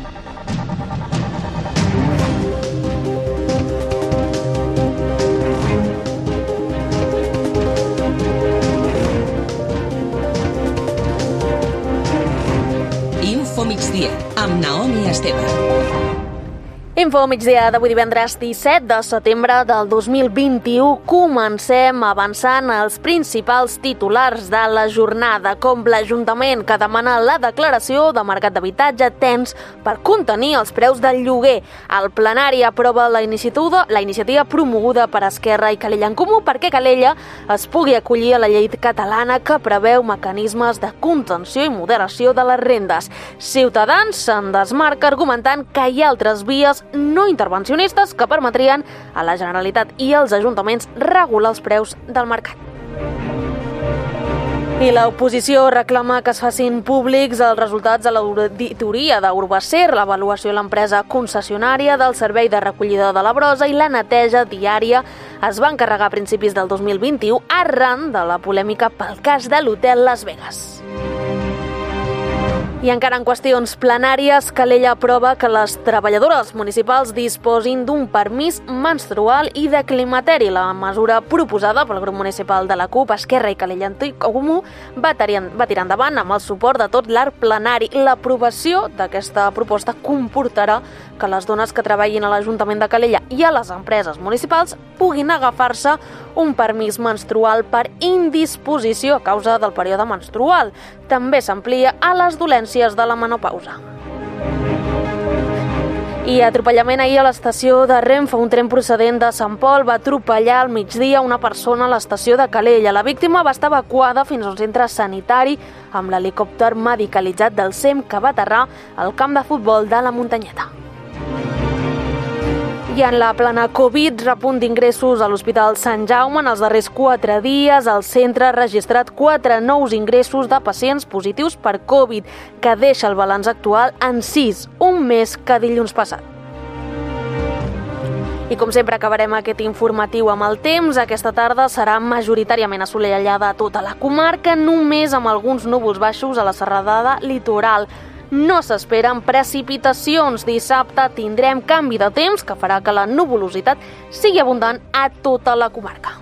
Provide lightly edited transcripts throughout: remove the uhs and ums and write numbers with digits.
Info Migdia, amb Naomi Esteve. Info Migdia d'avui divendres 17 de setembre del 2021. Comencem avançant els principals titulars de la jornada, com l'Ajuntament que demana la declaració de mercat d'habitatge tens per contenir els preus del lloguer. El plenari aprova la iniciativa promoguda per Esquerra i Calella en Comú perquè Calella es pugui acollir a la llei catalana que preveu mecanismes de contenció i moderació de les rendes. Ciutadans se'n desmarca argumentant que hi ha altres vies no intervencionistes que permetrien a la Generalitat i als ajuntaments regular els preus del mercat. I l'oposició reclama que es facin públics els resultats de l'auditoria d'Urbacer, l'avaluació de l'empresa concessionària del servei de recollida de la brossa i la neteja diària es va encarregar a principis del 2021 arran de la polèmica pel cas de l'hotel Las Vegas. I encara en qüestions plenàries, Calella aprova que les treballadores municipals disposin d'un permís menstrual i de climateri. La mesura proposada pel grup municipal de la CUP, Esquerra i Calella en Comú va tirar endavant amb el suport de tot l'arc plenari. L'aprovació d'aquesta proposta comportarà que les dones que treballin a l'Ajuntament de Calella i a les empreses municipals puguin agafar-se un permís menstrual per indisposició a causa del període menstrual. També s'amplia a les dolències de la menopausa. I atropellament ahir a l'estació de Renfe. Un tren procedent de Sant Pol va atropellar al migdia una persona a l'estació de Calella. La víctima va estar evacuada fins a un centre sanitari amb l'helicòpter medicalitzat del SEM que va aterrar al camp de futbol de la Muntanyeta. I en la plana Covid, repunt d'ingressos a l'Hospital Sant Jaume. En els darrers 4 dies, el centre ha registrat 4 nous ingressos de pacients positius per Covid, que deixa el balanç actual en 6, un més que dilluns passat. I com sempre acabarem aquest informatiu amb el temps. Aquesta tarda serà majoritàriament assolellada a tota la comarca, només amb alguns núvols baixos a la serralada litoral. No s'esperen precipitacions. Dissabte tindrem canvi de temps que farà que la nuvolositat sigui abundant a tota la comarca.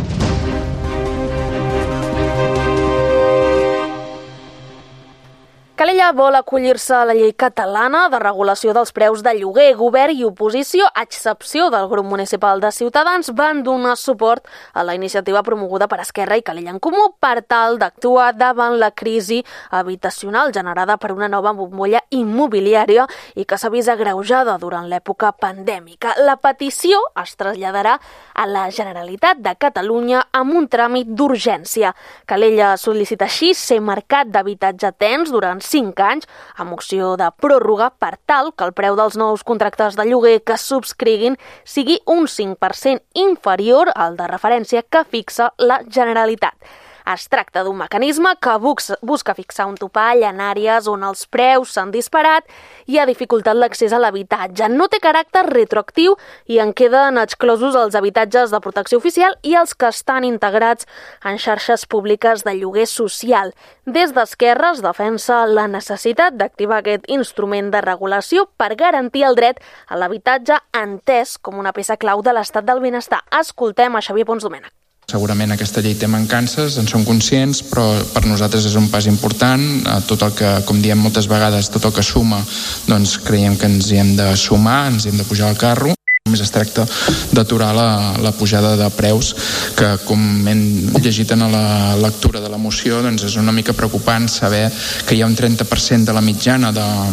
Calella vol acollir-se a la llei catalana de regulació dels preus de lloguer. Govern i oposició, a excepció del grup municipal de Ciutadans, van donar suport a la iniciativa promoguda per Esquerra i Calella en Comú per tal d'actuar davant la crisi habitacional generada per una nova bombolla immobiliària i que s'ha vist agreujada durant l'època pandèmica. La petició es traslladarà a la Generalitat de Catalunya amb un tràmit d'urgència. Calella sol·licita així ser mercat d'habitatge tens durant 5 anys amb opció de pròrroga per tal que el preu dels nous contractes de lloguer que subscriguin sigui un 5% inferior al de referència que fixa la Generalitat. Es tracta d'un mecanisme que busca fixar un topall en àrees on els preus s'han disparat i ha dificultat l'accés a l'habitatge. No té caràcter retroactiu i en queden exclosos els habitatges de protecció oficial i els que estan integrats en xarxes públiques de lloguer social. Des d'Esquerra es defensa la necessitat d'activar aquest instrument de regulació per garantir el dret a l'habitatge entès com una peça clau de l'estat del benestar. Escoltem a Xavier Pons Domènech. Segurament aquesta llei té mancances, en som conscients, però per nosaltres és un pas important. Tot el que, com diem moltes vegades, tot el que suma, doncs creiem que ens hi hem de sumar, ens hi hem de pujar al carro. Només es tracta d'aturar la pujada de preus, que com hem llegit en la lectura de la moció, doncs és una mica preocupant saber que hi ha un 30% de la mitjana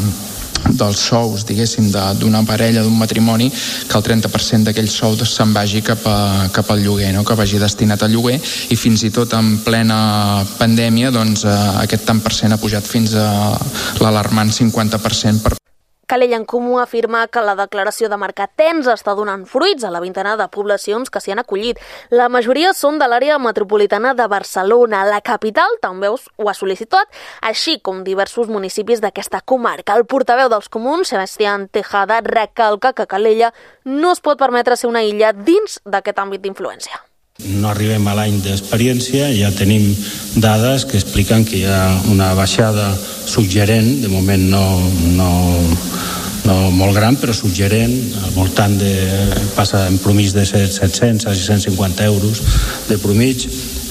dels sous, diguéssim, d'una parella, d'un matrimoni, que el 30% d'aquells sous se'n vagi cap al lloguer, no? Que vagi destinat al lloguer, i fins i tot en plena pandèmia doncs, aquest tant per cent ha pujat fins a l'alarmant 50%. Calella en Comú afirma que la declaració de mercat tens està donant fruits a la vintena de poblacions que s'hi han acollit. La majoria són de l'àrea metropolitana de Barcelona. La capital també ho ha sol·licitat, així com diversos municipis d'aquesta comarca. El portaveu dels comuns, Sebastián Tejada, recalca que Calella no es pot permetre ser una illa dins d'aquest àmbit d'influència. No arribem a l'any d'experiència, ja tenim dades que expliquen que hi ha una baixada suggerent, de moment no molt gran, però suggerent, al voltant passa en promís de 700 a 650 euros de promig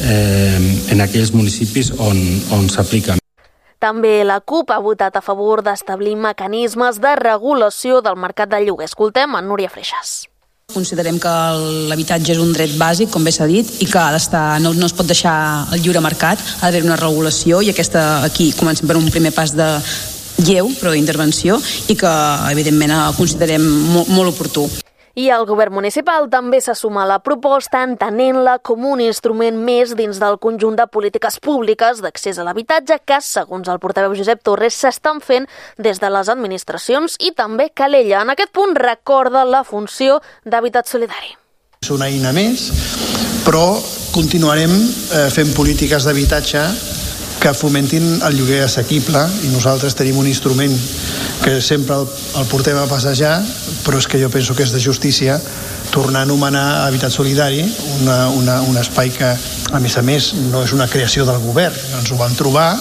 en aquells municipis on s'aplica. També la CUP ha votat a favor d'establir mecanismes de regulació del mercat de lloguer. Escoltem a Núria Freixas. Considerem que l'habitatge és un dret bàsic, com bé s'ha dit, i que ha d'estar, no es pot deixar al lliure mercat, ha d'haver una regulació, i aquí comencem per un primer pas de lleu, però d'intervenció, i que evidentment considerem molt oportú. I el govern municipal també se suma a la proposta, entenent-la com un instrument més dins del conjunt de polítiques públiques d'accés a l'habitatge que, segons el portaveu Josep Torres, s'estan fent des de les administracions, i també Calella. En aquest punt recorda la funció d'Habitat Solidari. És una eina més, però continuarem fent polítiques d'habitatge que fomentin el lloguer assequible, i nosaltres tenim un instrument que sempre el portem a passejar, però és que jo penso que és de justícia tornar a anomenar Habitat Solidari, un espai que, a més, no és una creació del govern. Ens ho vam trobar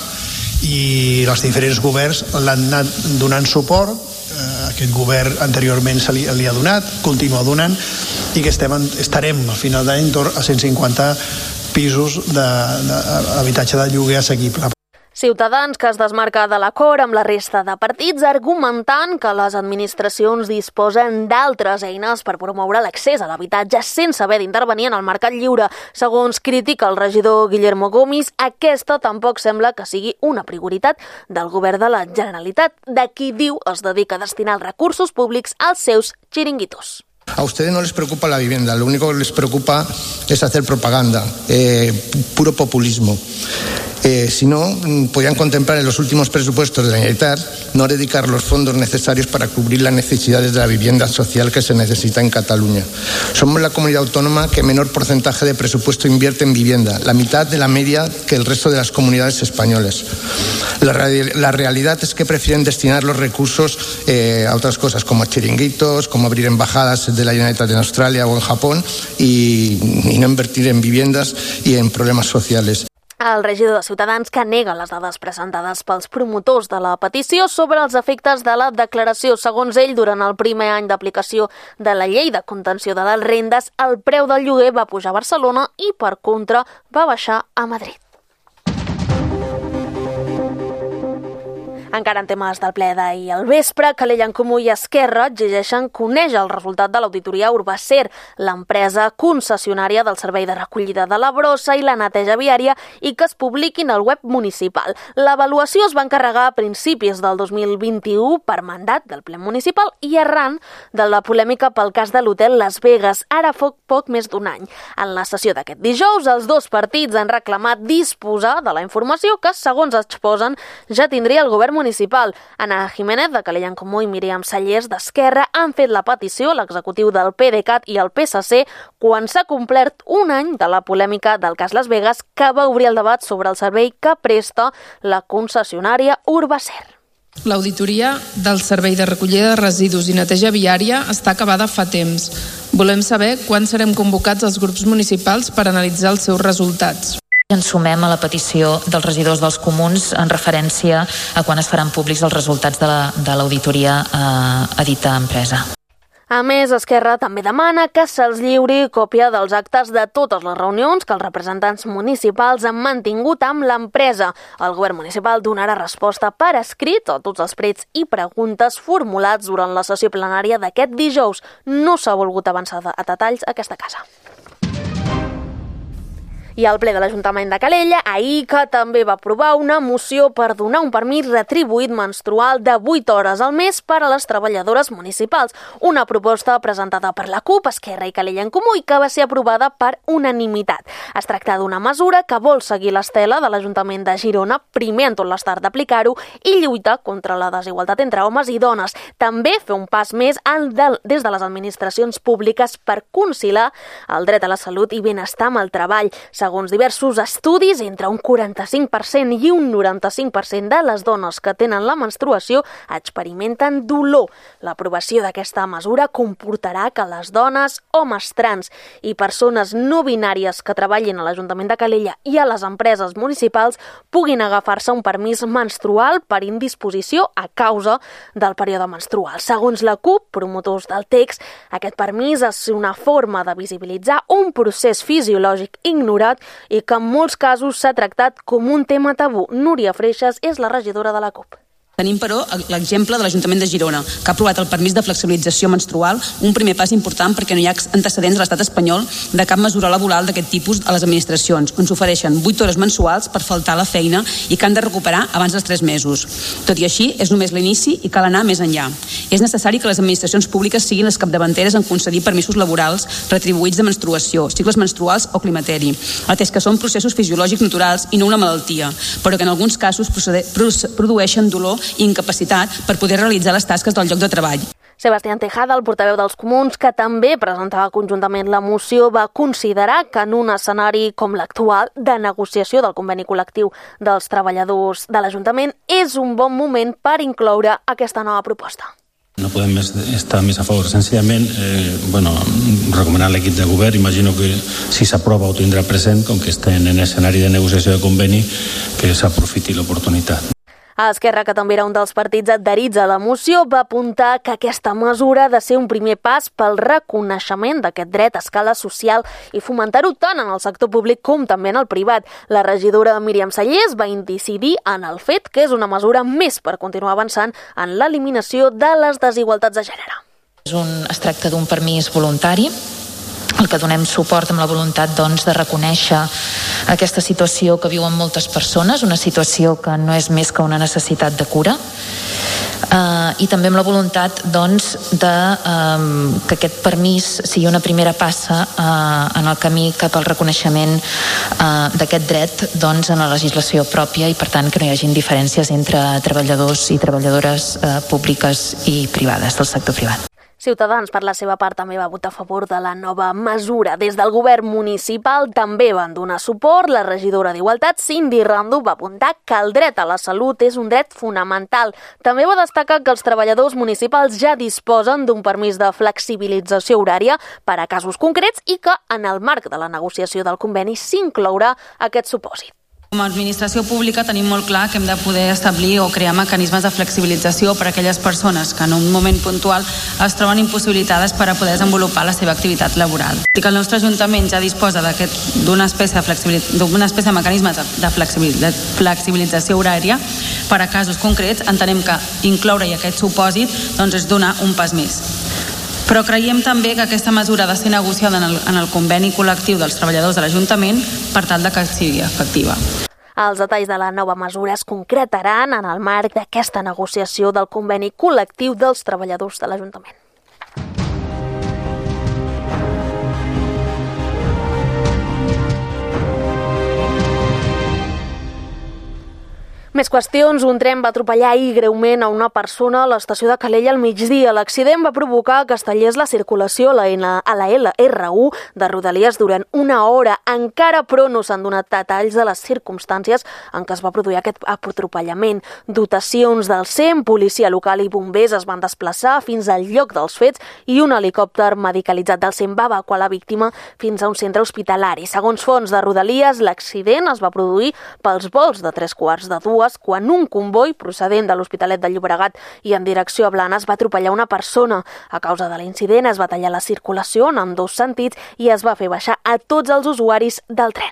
i els diferents governs l'han anat donant suport. Aquest govern anteriorment li ha donat, continua donant, i que estarem al final d'any a 150 pisos d'habitatge de lloguer assequible. Ciutadans, que es desmarca de l'acord amb la resta de partits, argumentant que les administracions disposen d'altres eines per promoure l'accés a l'habitatge sense haver d'intervenir en el mercat lliure. Segons critica el regidor Guillermo Gomis, aquesta tampoc sembla que sigui una prioritat del govern de la Generalitat, de qui diu es dedica a destinar els recursos públics als seus xiringuitos. A ustedes no les preocupa la vivienda, lo único que les preocupa es hacer propaganda, puro populismo. Si no, podían contemplar en los últimos presupuestos de la Generalitat no dedicar los fondos necesarios para cubrir las necesidades de la vivienda social que se necesita en Cataluña. Somos la comunidad autónoma que menor porcentaje de presupuesto invierte en vivienda, la mitad de la media que el resto de las comunidades españolas. La realidad es que prefieren destinar los recursos a otras cosas, como a chiringuitos, como abrir embajadas de la Generalitat en Australia o en Japón, y no invertir en viviendas y en problemas sociales. El regidor de Ciutadans, que nega les dades presentades pels promotors de la petició sobre els efectes de la declaració. Segons ell, durant el primer any d'aplicació de la llei de contenció de les rendes, el preu del lloguer va pujar a Barcelona i, per contra, va baixar a Madrid. Encara en temes del ple d'ahir al vespre, Calella en Comú i Esquerra exigeixen conèixer el resultat de l'auditoria Urbacer, l'empresa concessionària del servei de recollida de la brossa i la neteja viària, i que es publiquin al web municipal. L'avaluació es va encarregar a principis del 2021 per mandat del ple municipal i arran de la polèmica pel cas de l'hotel Las Vegas, ara fa poc més d'un any. En la sessió d'aquest dijous, els dos partits han reclamat disposar de la informació que, segons exposen, ja tindria el govern municipal. Ana Jiménez, de Calella en Comú, i Míriam Sallés, d'Esquerra, han fet la petició a l'executiu del PDeCAT i al PSC quan s'ha complert un any de la polèmica del cas Las Vegas, que va obrir el debat sobre el servei que presta la concessionària Urbacer. L'auditoria del servei de recollida de residus i neteja viària està acabada fa temps. Volem saber quan serem convocats els grups municipals per analitzar els seus resultats. Ens sumem a la petició dels regidors dels comuns en referència a quan es faran públics els resultats de l'auditoria a dita empresa. A més, Esquerra també demana que se'ls lliuri còpia dels actes de totes les reunions que els representants municipals han mantingut amb l'empresa. El govern municipal donarà resposta per escrit a tots els prets i preguntes formulats durant la sessió plenària d'aquest dijous. No s'ha volgut avançar a detalls a aquesta casa. I el ple de l'Ajuntament de Calella ahir que també va aprovar una moció per donar un permís retribuït menstrual de 8 hores al mes per a les treballadores municipals. Una proposta presentada per la CUP, Esquerra i Calella en Comú i que va ser aprovada per unanimitat. Es tracta d'una mesura que vol seguir l'estela de l'Ajuntament de Girona, primer en tot l'estat d'aplicar-ho, i lluitar contra la desigualtat entre homes i dones. També fer un pas més des de les administracions públiques per conciliar el dret a la salut i benestar amb el treball. Segons diversos estudis, entre un 45% i un 95% de les dones que tenen la menstruació experimenten dolor. L'aprovació d'aquesta mesura comportarà que les dones, homes trans i persones no binàries que treballin a l'Ajuntament de Calella i a les empreses municipals puguin agafar-se un permís menstrual per indisposició a causa del període menstrual. Segons la CUP, promotors del text, aquest permís és una forma de visibilitzar un procés fisiològic ignorat i que en molts casos s'ha tractat com un tema tabú. Núria Freixas és la regidora de la CUP. Tenim, però, l'exemple de l'Ajuntament de Girona, que ha aprovat el permís de flexibilització menstrual, un primer pas important perquè no hi ha antecedents a l'estat espanyol de cap mesura laboral d'aquest tipus a les administracions, on s'ofereixen 8 hores mensuals per faltar a la feina i que han de recuperar abans dels 3 mesos. Tot i així, és només l'inici i cal anar més enllà. És necessari que les administracions públiques siguin les capdavanteres en concedir permisos laborals retribuïts de menstruació, cicles menstruals o climateri, atès que són processos fisiològics naturals i no una malaltia, però que en alguns casos produeixen dolor i incapacitat per poder realitzar les tasques del lloc de treball. Sebastián Tejada, el portaveu dels Comuns, que també presentava conjuntament la moció, va considerar que en un escenari com l'actual de negociació del conveni col·lectiu dels treballadors de l'Ajuntament és un bon moment per incloure aquesta nova proposta. No podem estar més a favor. Senzillament, recomanar a l'equip de govern, imagino que si s'aprova ho tindrà present, com que estem en escenari de negociació de conveni, que s'aprofiti l'oportunitat. A Esquerra, que també era un dels partits adherits a la moció, va apuntar que aquesta mesura ha de ser un primer pas pel reconeixement d'aquest dret a escala social i fomentar-ho tant en el sector públic com també en el privat. La regidora Míriam Sallés va incidir en el fet que és una mesura més per continuar avançant en l'eliminació de les desigualtats de gènere. Es tracta d'un permís voluntari, el que donem suport amb la voluntat de reconèixer aquesta situació que viuen moltes persones, una situació que no és més que una necessitat de cura, i també amb la voluntat que aquest permís sigui una primera passa en el camí cap al reconeixement d'aquest dret en la legislació pròpia i per tant que no hi hagin diferències entre treballadors i treballadores públiques i privades del sector privat. Ciutadans, per la seva part, també va votar a favor de la nova mesura. Des del govern municipal també van donar suport. La regidora d'Igualtat, Cindy Rando, va apuntar que el dret a la salut és un dret fonamental. També va destacar que els treballadors municipals ja disposen d'un permís de flexibilització horària per a casos concrets i que en el marc de la negociació del conveni s'inclourà aquest supòsit. Com a administració pública tenim molt clar que hem de poder establir o crear mecanismes de flexibilització per a aquelles persones que en un moment puntual es troben impossibilitades per a poder desenvolupar la seva activitat laboral. I que el nostre Ajuntament ja disposa d'una espècie de mecanismes de flexibilització horària per a casos concrets, entenem que incloure-hi aquest supòsit és donar un pas més. Però creiem també que aquesta mesura ha de ser negociada en el conveni col·lectiu dels treballadors de l'Ajuntament per tal que sigui efectiva. Els detalls de la nova mesura es concretaran en el marc d'aquesta negociació del conveni col·lectiu dels treballadors de l'Ajuntament. Més qüestions. Un tren va atropellar ahir greument a una persona a l'estació de Calella al migdia. L'accident va provocar que es tallés la circulació a la LR1 de Rodalies durant una hora. Encara, però, no s'han donat detalls de les circumstàncies en què es va produir aquest atropellament. Dotacions del SEM, policia local i bombers es van desplaçar fins al lloc dels fets i un helicòpter medicalitzat del SEM va evacuar la víctima fins a un centre hospitalari. Segons fonts de Rodalies, l'accident es va produir pels volts de 3:45 quan un comboi procedent de l'Hospitalet de Llobregat i en direcció a Blanes va atropellar una persona. A causa de l'incident es va tallar la circulació en ambdós sentits i es va fer baixar a tots els usuaris del tren.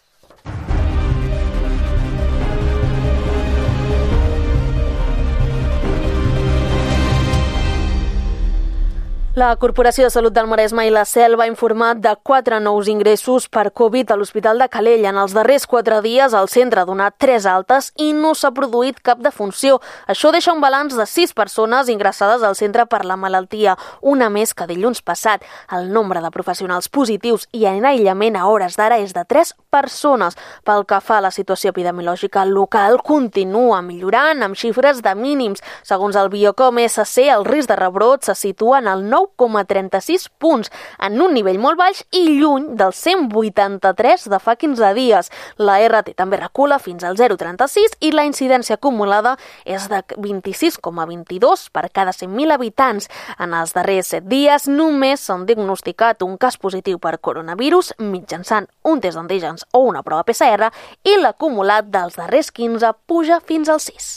La Corporació de Salut del Maresme i la Selva ha informat de 4 nous ingressos per Covid a l'Hospital de Calella. En els darrers 4 dies el centre ha donat 3 altes i no s'ha produït cap defunció. Això deixa un balanç de 6 persones ingressades al centre per la malaltia, una més que dilluns passat. El nombre de professionals positius i en aïllament a hores d'ara és de 3 persones. Pel que fa a la situació epidemiològica local, continua millorant amb xifres de mínims. Segons el Biocom SC, el risc de rebrot se situa en el 9%. 0,36 punts, en un nivell molt baix i lluny del 183 de fa 15 dies. La RT també recula fins al 0,36 i la incidència acumulada és de 26,22 per cada 100.000 habitants. En els darrers 7 dies només s'han diagnosticat un cas positiu per coronavirus mitjançant un test d'antígens o una prova PCR i l'acumulat dels darrers 15 puja fins al 6.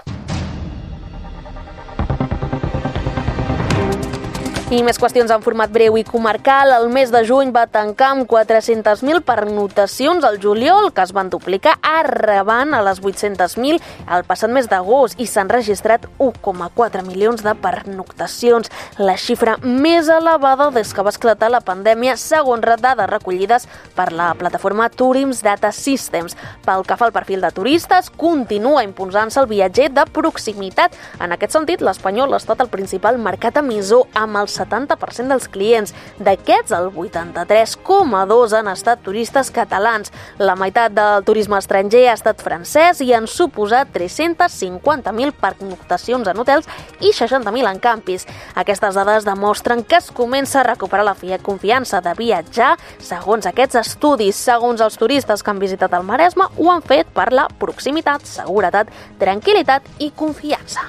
I més qüestions en format breu i comarcal. El mes de juny va tancar amb 400.000 pernoctacions al juliol, que es van duplicar arribant a les 800.000 el passat mes d'agost i s'han registrat 1,4 milions de pernoctacions, la xifra més elevada des que va esclatar la pandèmia, segons dades recollides per la plataforma Tourism Data Systems. Pel que fa al perfil de turistes, continua imposant-se el viatger de proximitat. En aquest sentit, l'espanyol ha estat el principal mercat emissor amb el 70% dels clients. D'aquests, el 83,2% han estat turistes catalans. La meitat del turisme estranger ha estat francès i han suposat 350.000 pernoctacions en hotels i 60.000 en campis. Aquestes dades demostren que es comença a recuperar la confiança de viatjar segons aquests estudis. Segons els turistes que han visitat el Maresme, ho han fet per la proximitat, seguretat, tranquil·litat i confiança.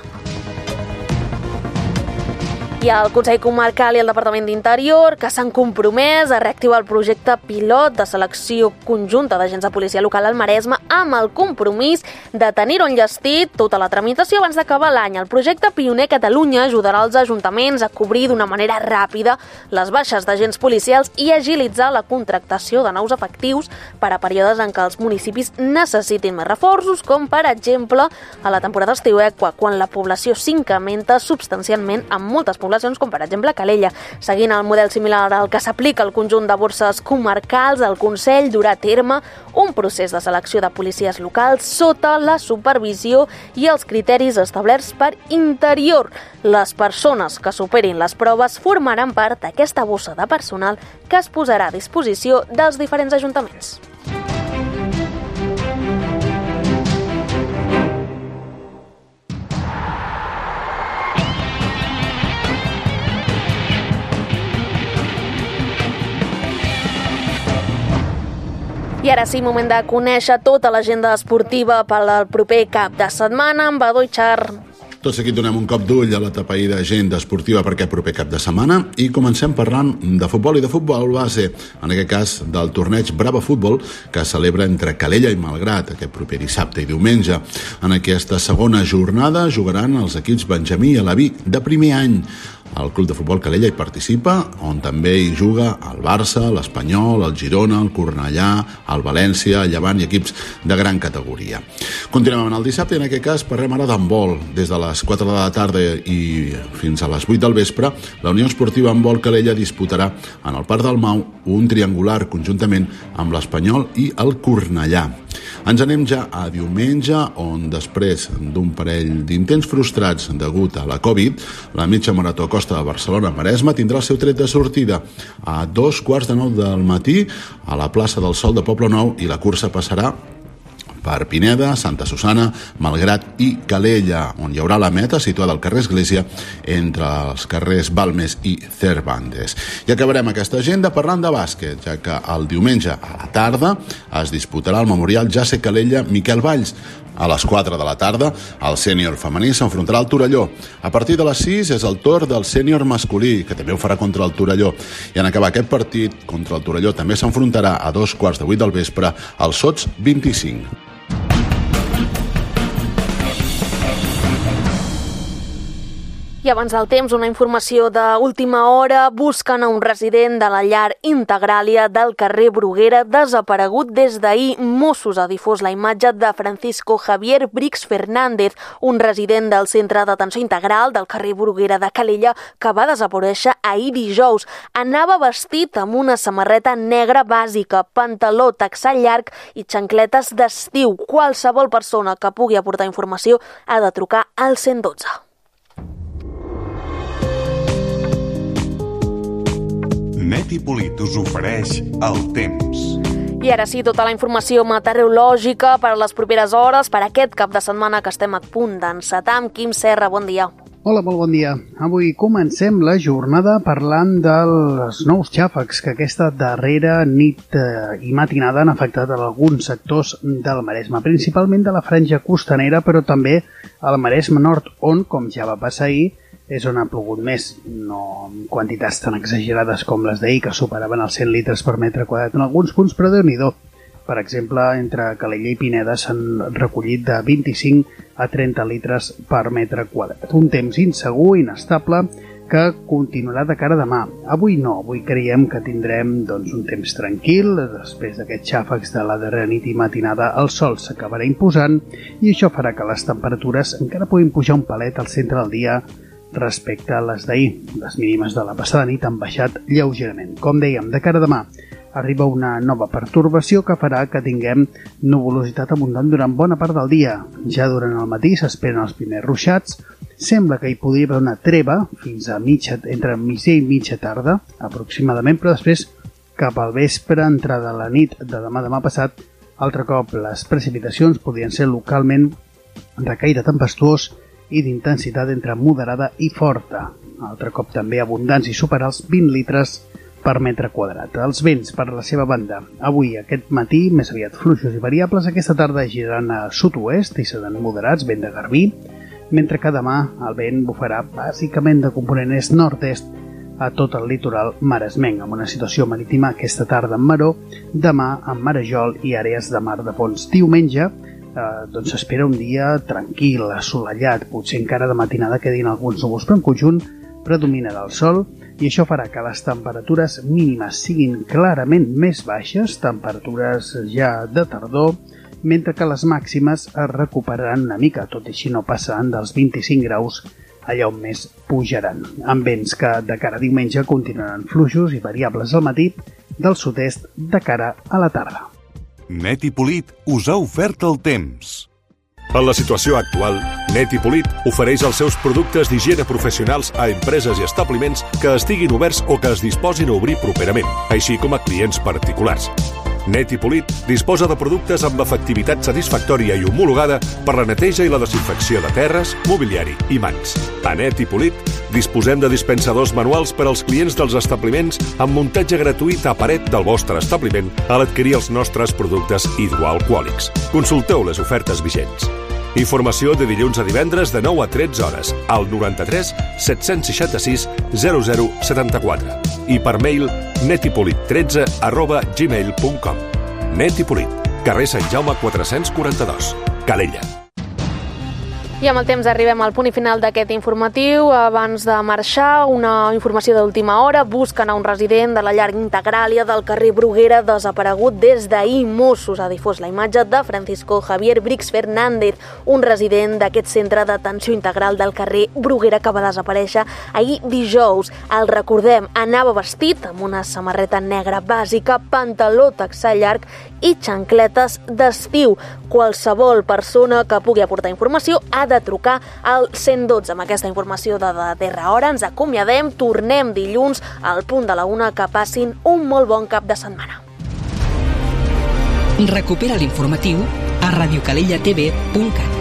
Hi ha el Consell Comarcal i el Departament d'Interior que s'han compromès a reactivar el projecte pilot de selecció conjunta d'agents de policia local al Maresme amb el compromís de tenir-ho enllestit tota la tramitació abans d'acabar l'any. El projecte Pioner Catalunya ajudarà els ajuntaments a cobrir d'una manera ràpida les baixes d'agents policials i agilitzar la contractació de nous efectius per a períodes en què els municipis necessitin més reforços, com per exemple a la temporada estiuenca, quan la població s'incrementa substancialment en moltes poblacions, com per exemple Calella. Seguint el model similar al que s'aplica al conjunt de borses comarcals, el Consell durà a terme un procés de selecció de policies locals sota la supervisió i els criteris establerts per Interior. Les persones que superin les proves formaran part d'aquesta bossa de personal que es posarà a disposició dels diferents ajuntaments. I ara sí, moment de conèixer tota l'agenda esportiva per al proper cap de setmana amb Badó i Char. Tot seguit donem un cop d'ull a la tapaïda agenda esportiva per aquest proper cap de setmana i comencem parlant de futbol i de futbol base, en aquest cas del torneig Brava Futbol que es celebra entre Calella i Malgrat aquest proper dissabte i diumenge. En aquesta segona jornada jugaran els equips Benjamí i Alaví de primer any. El Club de Futbol Calella hi participa, on també hi juga el Barça, l'Espanyol, el Girona, el Cornellà, el València, el Llevant i equips de gran categoria. Continuem en el dissabte i en aquest cas parlem ara d'handbol. Des de les 4 de la tarda i fins a les 8 del vespre, la Unió Esportiva Handbol Calella disputarà en el Parc del Mau un triangular conjuntament amb l'Espanyol i el Cornellà. Ens anem ja a diumenge, on després d'un parell d'intents frustrats degut a la Covid, la mitja marató Costa de Barcelona-Maresme tindrà el seu tret de sortida a 2:15 del matí a la plaça del Sol de Poblenou i la cursa passarà per Pineda, Santa Susana, Malgrat i Calella, on hi haurà la meta situada al carrer Església entre els carrers Balmes i Cervantes. I acabarem aquesta agenda parlant de bàsquet, ja que el diumenge a la tarda es disputarà el Memorial Jase Calella Miquel Valls. A les 4 de la tarda, el sènior femení s'enfrontarà al Torelló. A partir de les 6 és el torn del sènior masculí, que també ho farà contra el Torelló. I en acabar aquest partit, contra el Torelló també s'enfrontarà a 2:15 del vespre al Sots 25. I abans del temps, una informació d'última hora. Busquen a un resident de la llar Integràlia del carrer Bruguera desaparegut des d'ahir. Mossos ha difós la imatge de Francisco Javier Brix Fernández, un resident del centre d'atenció integral del carrer Bruguera de Calella que va desaparèixer ahir dijous. Anava vestit amb una samarreta negra bàsica, pantaló texà llarg i xancletes d'estiu. Qualsevol persona que pugui aportar informació ha de trucar al 112. Net i Polit us ofereix el temps. I ara sí, tota la informació meteorològica per a les properes hores, per aquest cap de setmana que estem a punt d'encetar. Amb Quim Serra, bon dia. Hola, molt bon dia. Avui comencem la jornada parlant dels nous xàfecs que aquesta darrera nit i matinada han afectat a alguns sectors del Maresme, principalment de la franja costanera, però també al Maresme Nord, on, com ja va passar ahir, és on ha plogut més, no en quantitats tan exagerades com les d'ahir, que superaven els 100 litres per metre quadrat en alguns punts, però Déu-n'hi-do. Per exemple, entre Calella i Pineda s'han recollit de 25 a 30 litres per metre quadrat. Un temps insegur, inestable, que continuarà de cara a demà. Avui no, avui creiem que tindrem un temps tranquil. Després d'aquests xàfecs de la darrera nit i matinada, el sol s'acabarà imposant i això farà que les temperatures encara puguin pujar un palet al centre del dia respecte a les d'ahir. Les mínimes de la passada nit han baixat lleugerament. Com dèiem, de cara a demà, arriba una nova pertorbació que farà que tinguem nuvolositat abundant durant bona part del dia. Ja durant el matí s'esperen els primers ruixats. Sembla que hi podria haver una treva fins a entre migdia i mitja tarda, aproximadament, però després, cap al vespre, entrada la nit de demà passat, altre cop les precipitacions podrien ser localment de caire tempestuós i d'intensitat entre moderada i forta. Altre cop també abundants i superar els 20 litres per metre quadrat. Els vents, per la seva banda, avui, aquest matí, més aviat fluixos i variables, aquesta tarda giraran a sud-oest i seran moderats, vent de garbí, mentre que demà el vent bufarà bàsicament de component est-nord-est a tot el litoral maresmenc, amb una situació marítima aquesta tarda en Maró, demà en Marajol i àrees de mar de fons. Diumenge, s'espera un dia tranquil, assolellat, potser encara de matinada quedin alguns núvols, però en conjunt predominarà el sol i això farà que les temperatures mínimes siguin clarament més baixes, temperatures ja de tardor, mentre que les màximes es recuperaran una mica, tot i així no passaran dels 25 graus allà on més pujaran, amb vents que de cara a diumenge continuaran fluixos i variables al matí del sud-est de cara a la tarda. Net i Polit us ha ofert el temps. En la situació actual, Net i Polit ofereix els seus productes d'higiene professionals a empreses i establiments que estiguin oberts o que es disposin a obrir properament, així com a clients particulars. Net i Polit disposa de productes amb l'efectivitat satisfactòria i homologada per la neteja i la desinfecció de terres, mobiliari i mans. A Net i Polit disposem de dispensadors manuals per als clients dels establiments amb muntatge gratuït a paret del vostre establiment a l'adquirir els nostres productes hidroalcohòlics. Consulteu les ofertes vigents. Informació de dilluns a divendres de 9 a 13 hores al 93 766 0074 i per mail netipolit13@gmail.com. Net i Polit, carrer Sant Jaume 442, Calella. I amb el temps arribem al punt i final d'aquest informatiu. Abans de marxar, una informació d'última hora. Busquen a un resident de la llar Integràlia del carrer Bruguera desaparegut des d'ahir. Mossos ha difós la imatge de Francisco Javier Brix Fernández, un resident d'aquest centre d'atenció integral del carrer Bruguera que va desaparèixer ahir dijous. El recordem, anava vestit amb una samarreta negra bàsica, pantaló texà llarg i xancletes d'estiu. Qualsevol persona que pugui aportar informació ha de trucar al 112. Amb aquesta informació de darrera hora ens acomiadem, tornem dilluns al punt de la 1. Que passin un molt bon cap de setmana. Recupera l'informatiu a radiocalellatv.cat.